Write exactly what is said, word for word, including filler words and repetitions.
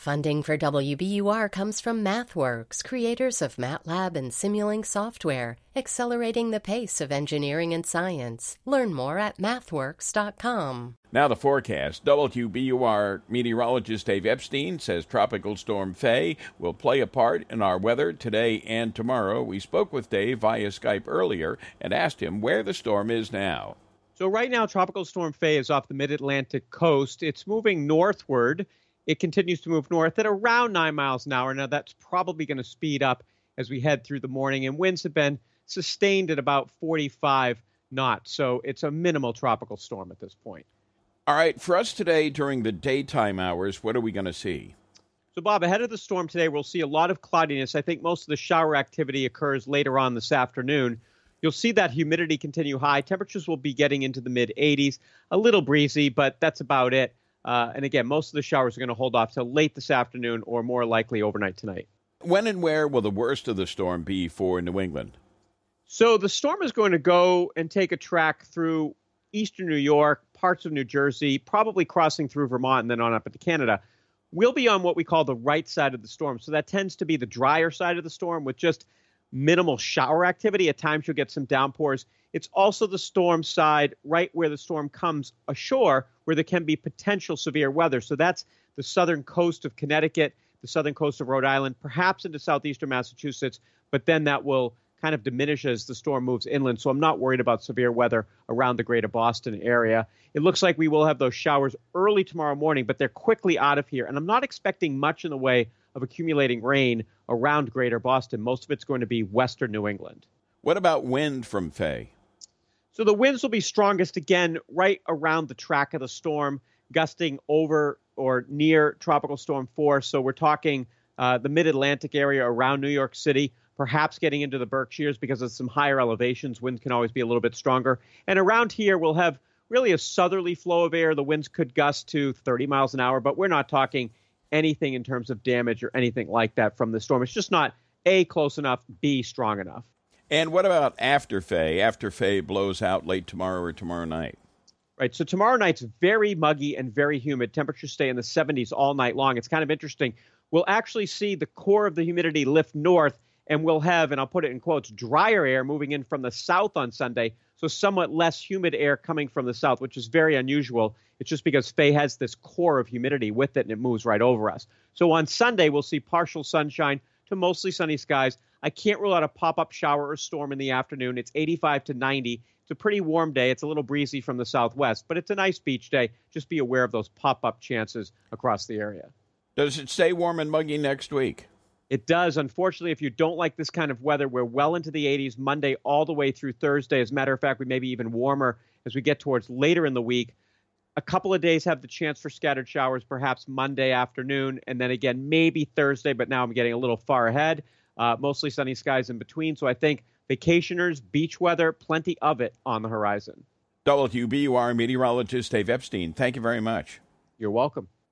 Funding for W B U R comes from MathWorks, creators of MATLAB and Simulink software, accelerating the pace of engineering and science. Learn more at mathworks dot com. Now the forecast. W B U R meteorologist Dave Epstein says Tropical Storm Faye will play a part in our weather today and tomorrow. We spoke with Dave via Skype earlier and asked him where the storm is now. So right now, Tropical Storm Faye is off the mid-Atlantic coast. It's moving northward. It continues to move north at around nine miles an hour. Now, that's probably going to speed up as we head through the morning, and winds have been sustained at about forty-five knots. So it's a minimal tropical storm at this point. All right, for us today during the daytime hours, what are we going to see? So, Bob, ahead of the storm today, we'll see a lot of cloudiness. I think most of the shower activity occurs later on this afternoon. You'll see that humidity continue high. Temperatures will be getting into the mid eighties, a little breezy, but that's about it. Uh, and again, most of the showers are going to hold off till late this afternoon or more likely overnight tonight. When and where will the worst of the storm be for New England? So the storm is going to go and take a track through eastern New York, parts of New Jersey, probably crossing through Vermont and then on up into Canada. We'll be on what we call the right side of the storm. So that tends to be the drier side of the storm with just minimal shower activity. At times you'll get some downpours. It's also the storm side right where the storm comes ashore where there can be potential severe weather. So that's the southern coast of Connecticut, the southern coast of Rhode Island, perhaps into southeastern Massachusetts, but then that will kind of diminish as the storm moves inland. So I'm not worried about severe weather around the greater Boston area. It looks like we will have those showers early tomorrow morning, but they're quickly out of here. And I'm not expecting much in the way of accumulating rain around greater Boston. Most of it's going to be western New England. What about wind from Faye? So the winds will be strongest again right around the track of the storm, gusting over or near tropical storm force. So we're talking uh, the mid-Atlantic area around New York City, perhaps getting into the Berkshires because of some higher elevations. Winds can always be a little bit stronger. And around here, we'll have really a southerly flow of air. The winds could gust to thirty miles an hour, but we're not talking anything in terms of damage or anything like that from the storm. It's just not A, close enough, B, strong enough. And what about after Faye, after Faye blows out late tomorrow or tomorrow night? Right, so tomorrow night's very muggy and very humid. Temperatures stay in the seventies all night long. It's kind of interesting. We'll actually see the core of the humidity lift north, and we'll have, and I'll put it in quotes, drier air moving in from the south on Sunday, so somewhat less humid air coming from the south, which is very unusual. It's just because Faye has this core of humidity with it, and it moves right over us. So on Sunday, we'll see partial sunshine to mostly sunny skies. I can't rule out a pop-up shower or storm in the afternoon. It's eighty-five to ninety. It's a pretty warm day. It's a little breezy from the southwest, but it's a nice beach day. Just be aware of those pop-up chances across the area. Does it stay warm and muggy next week? It does. Unfortunately, if you don't like this kind of weather, we're well into the eighties Monday all the way through Thursday. As a matter of fact, we may be even warmer as we get towards later in the week. A couple of days have the chance for scattered showers, perhaps Monday afternoon, and then again, maybe Thursday, but now I'm getting a little far ahead. Uh, mostly sunny skies in between. So I think vacationers, beach weather, plenty of it on the horizon. W B U R meteorologist Dave Epstein, thank you very much. You're welcome.